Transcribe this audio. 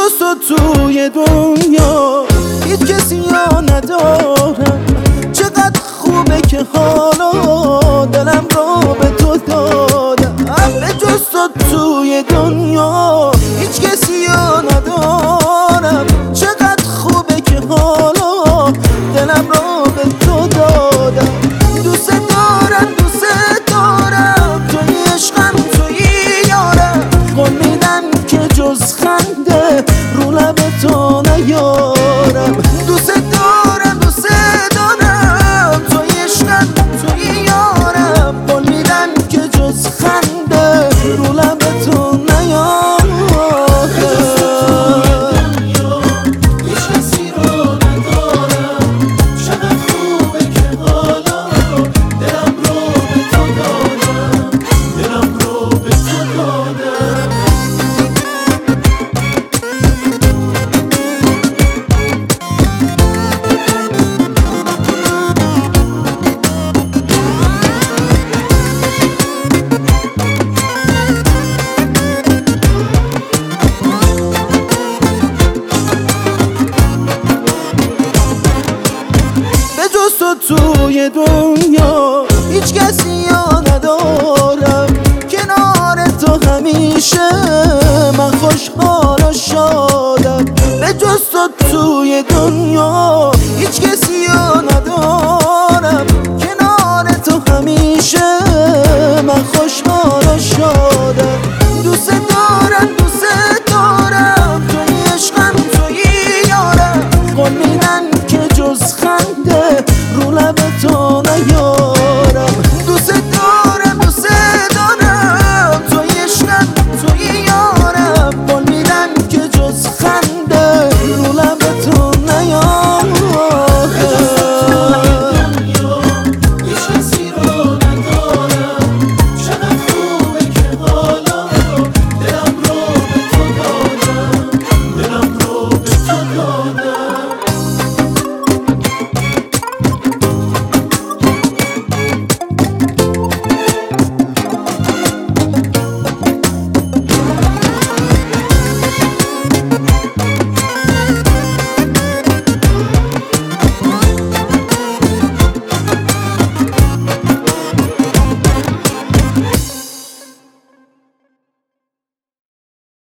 جز تو توی دنیا هیچ کسی ها ندارم. چقدر خوبه که حالا دلم رو به تو دادم. به جز تو توی دنیا هیچ کسی ها ندارم. چقدر خوبه که حالا دلم رو به تو دادم. دوست دارم دوست دارم، توی عشقم توی یارم. قول میدم که جز خنده رو لب تو نیارم. دوست دارم دوست دارم، توی عشقم توی یارم. قول میدم که جز خنده رو لب تو نیارم. توی دنیا هیچ کسی ها ندارم. کنار تو همیشه من خوشحال و شادم. به جز تو توی دنیا هیچ کسی ها ندارم.